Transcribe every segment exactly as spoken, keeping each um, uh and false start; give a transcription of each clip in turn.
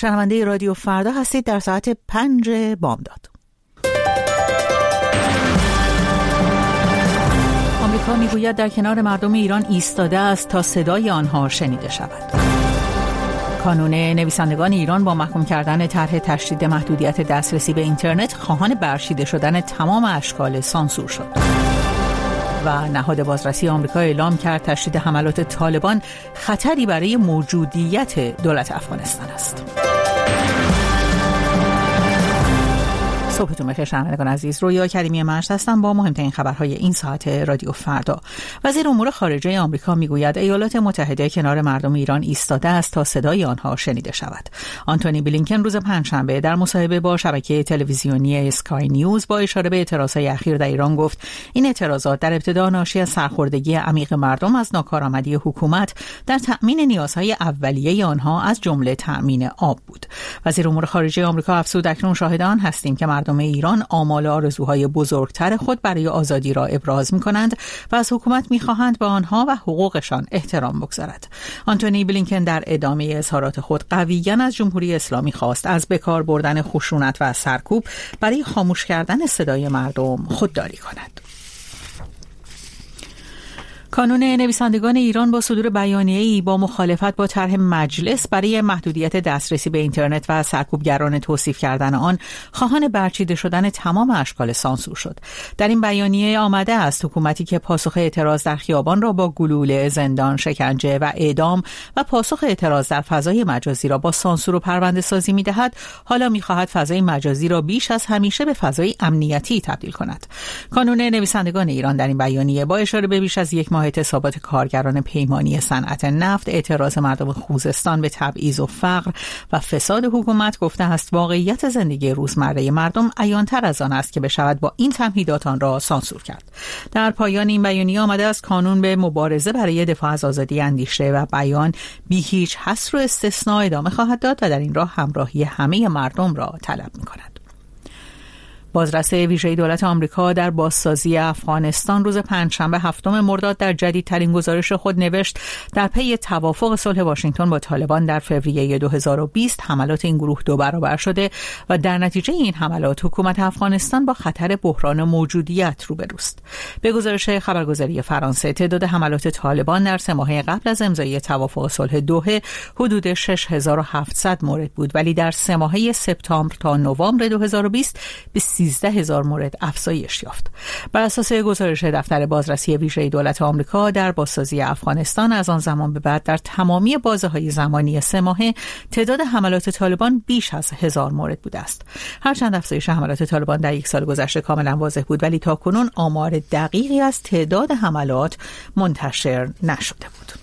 شنونده رادیو فردا هستید در ساعت پنج بامداد. آمریکا میگوید در کنار مردم ایران ایستاده است تا صدای آنها شنیده شود. کانون نویسندگان ایران با محکوم کردن طرح تشدید محدودیت دسترسی به اینترنت خواهان برچیده شدن تمام اشکال سانسور شد. و نهاد بازرسی آمریکا اعلام کرد تشدید حملات طالبان خطری برای موجودیت دولت افغانستان است. صبحتون بخیر شنوندگان عزیز، رویا کریمی مشت هستم با مهمترین خبرهای این ساعت رادیو فردا. وزیر امور خارجه آمریکا میگوید ایالات متحده کنار مردم ایران ایستاده است تا صدای آنها شنیده شود. آنتونی بلینکن روز پنجشنبه در مصاحبه با شبکه تلویزیونی اسکای نیوز با اشاره به اعتراضهای اخیر در ایران گفت این اعتراضات در ابتدا ناشی از سرخوردگی عمیق مردم از ناکارآمدی حکومت در تأمین نیازهای اولیه آنها از جمله تأمین آب بود. وزیر امور خارجه آمریکا افزود اکنون شاهدان هستیم که مردم ایران آمال و آرزوهای بزرگتر خود برای آزادی را ابراز می‌کنند و از حکومت می‌خواهند به آنها و حقوقشان احترام بگذارد. آنتونی بلینکن در ادامه اظهارات خود قویاً از جمهوری اسلامی خواست از بکار بردن خشونت و سرکوب برای خاموش کردن صدای مردم خودداری کند. کانون نویسندگان ایران با صدور بیانیه‌ای با مخالفت با طرح مجلس برای محدودیت دسترسی به اینترنت و سرکوبگران توصیف کردن آن خواهان برچیده شدن تمام اشکال سانسور شد. در این بیانیه آمده است حکومتی که پاسخ اعتراض در خیابان را با گلوله، زندان، شکنجه و اعدام و پاسخ اعتراض در فضای مجازی را با سانسور و پرونده سازی می‌دهد، حالا می‌خواهد فضای مجازی را بیش از همیشه به فضای امنیتی تبدیل کند. کانون نویسندگان ایران در این بیانیه با اشاره به بیش از یک ماه اعتصابات کارگران پیمانی صنعت نفت، اعتراض مردم خوزستان به تبعیض و فقر و فساد حکومت گفته است واقعیت زندگی روزمره مردم عیان‌تر از آن است که بشود با این تمهیدات آن را سانسور کرد. در پایان این بیانیه آمده است کانون به مبارزه برای دفاع از آزادی اندیشه و بیان بی هیچ حصر و استثناء ادامه خواهد داد و در این راه همراهی همه مردم را طلب می‌کند. بازرس ویژه دولت آمریکا در بازسازی افغانستان روز پنجشنبه هفتم مرداد در جدیدترین گزارش خود نوشت در پی توافق صلح واشنگتن با طالبان در فوریه دو هزار و بیست حملات این گروه دو برابر شده و در نتیجه این حملات حکومت افغانستان با خطر بحران موجودیت روبروست. به گزارش خبرگزاری فرانسه تعداد حملات طالبان در سه ماه قبل از امضای توافق صلح دوحه حدود شش هزار و هفتصد مورد بود، ولی در سه ماهه سپتامبر تا نوامبر دو هزار و بیست به سیزده هزار مورد افزایش یافت. بر اساس گزارش دفتر بازرسی ویژه دولت آمریکا در بازسازی افغانستان از آن زمان به بعد در تمامی بازه‌های زمانی سه ماهه تعداد حملات طالبان بیش از هزار مورد بوده است. هرچند افزایش حملات طالبان در یک سال گذشته کاملا واضح بود، ولی تاکنون آمار دقیقی از تعداد حملات منتشر نشده بود.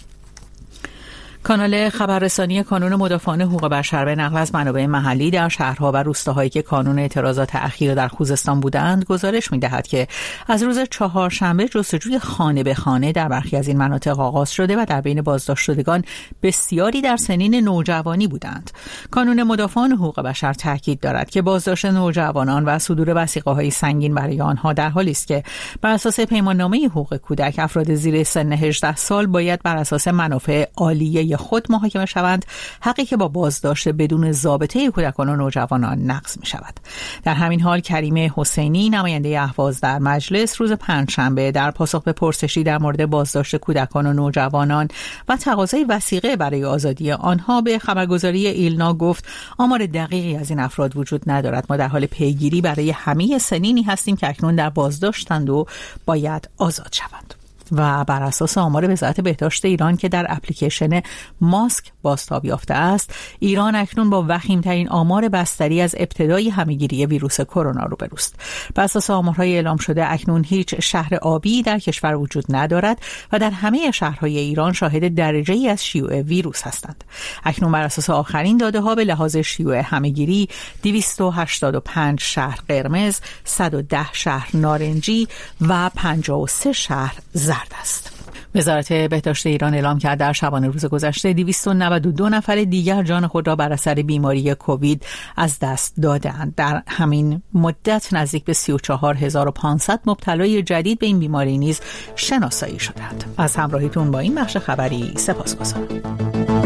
کانال خبررسانی کانون مدافعان حقوق بشر به نقل از منابع محلی در شهرها و روستاهایی که کانون اعتراضات اخیر در خوزستان بودند گزارش می‌دهد که از روز چهارشنبه جستجوی خانه به خانه در برخی از این مناطق آغاز شده و در بین بازداشت شدگان بسیاری در سنین نوجوانی بودند. کانون مدافعان حقوق بشر تاکید دارد که بازداشت نوجوانان و صدور وثیقه‌های سنگین برای آنها در حالی است که بر اساس پیماننامه حقوق کودک افراد زیر سن هجده سال باید بر اساس منافع عالیه خود محاکمه شوند، حقی که با بازداشت بدون ضابطه کودکان و نوجوانان نقض می شود. در همین حال کریم حسینی نماینده اهواز در مجلس روز پنجشنبه در پاسخ به پرسشی در مورد بازداشت کودکان و نوجوانان و تقاضای وثیقه برای آزادی آنها به خبرگزاری ایلنا گفت آمار دقیقی از این افراد وجود ندارد. ما در حال پیگیری برای همه سنینی هستیم که اکنون در بازداشتند و باید آزاد شوند. و بر اساس آمار وزارت بهداشت ایران که در اپلیکیشن ماسک بازتاب یافته است، ایران اکنون با وخیم‌ترین آمار بستری از ابتدای همه‌گیری ویروس کرونا روبروست. بر اساس آمارهای اعلام شده اکنون هیچ شهر آبی در کشور وجود ندارد و در همه شهرهای ایران شاهد درجه‌ای از شیوع ویروس هستند. اکنون بر اساس آخرین داده‌ها به لحاظ شیوع همه‌گیری دویست و هشتاد و پنج شهر قرمز، صد و ده شهر نارنجی و پنجاه و سه شهر زرد است. وزارت بهداشت ایران اعلام کرد در شبانه روز گذشته دویست و نود و دو نفر دیگر جان خود را بر اثر بیماری کووید از دست دادند. در همین مدت نزدیک به سی و چهار هزار و پانصد مبتلای جدید به این بیماری نیز شناسایی شدند. از همراهیتون با این بخش خبری سپاسگزارم.